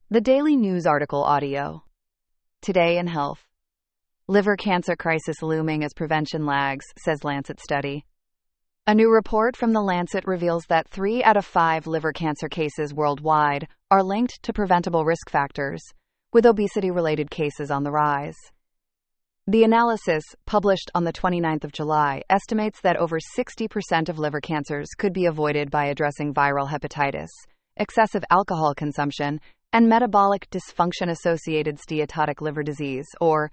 The Daily News article audio. Today in Health. Liver cancer crisis looming as prevention lags, says Lancet study. A new report from The Lancet reveals that 3 out of 5 liver cancer cases worldwide are linked to preventable risk factors, with obesity-related cases on the rise. The analysis, published on the 29th of July, estimates that over 60% of liver cancers could be avoided by addressing viral hepatitis, excessive alcohol consumption, and metabolic dysfunction-associated steatotic liver disease, or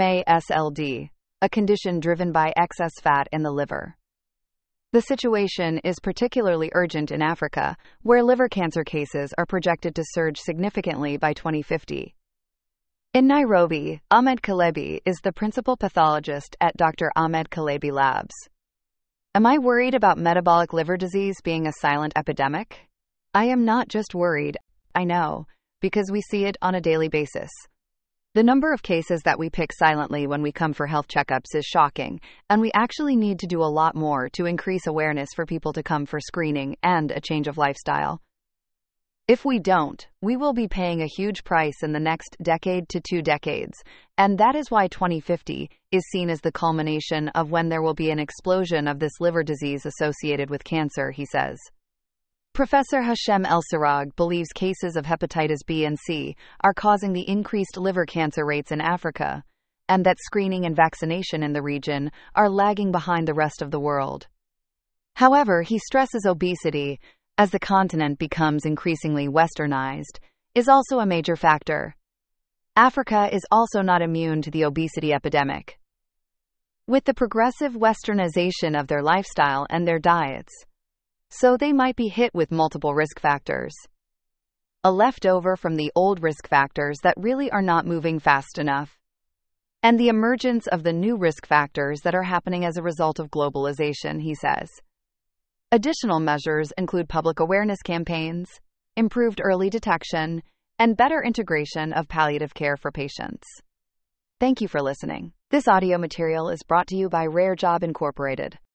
MASLD, a condition driven by excess fat in the liver. The situation is particularly urgent in Africa, where liver cancer cases are projected to surge significantly by 2050. In Nairobi, Ahmed Kalebi is the principal pathologist at Dr. Ahmed Kalebi Labs. Am I worried about metabolic liver disease being a silent epidemic? I am not just worried, I know, because we see it on a daily basis. The number of cases that we pick silently when we come for health checkups is shocking, and we actually need to do a lot more to increase awareness for people to come for screening and a change of lifestyle. If we don't, we will be paying a huge price in the next decade to 2 decades, and that is why 2050 is seen as the culmination of when there will be an explosion of this liver disease associated with cancer, he says. Professor Hashem El-Sirag believes cases of hepatitis B and C are causing the increased liver cancer rates in Africa, and that screening and vaccination in the region are lagging behind the rest of the world. However, he stresses obesity, as the continent becomes increasingly westernized, is also a major factor. Africa is also not immune to the obesity epidemic. With the progressive westernization of their lifestyle and their diets, so they might be hit with multiple risk factors. A leftover from the old risk factors that really are not moving fast enough. And the emergence of the new risk factors that are happening as a result of globalization, he says. Additional measures include public awareness campaigns, improved early detection, and better integration of palliative care for patients. Thank you for listening. This audio material is brought to you by Rare Job Incorporated.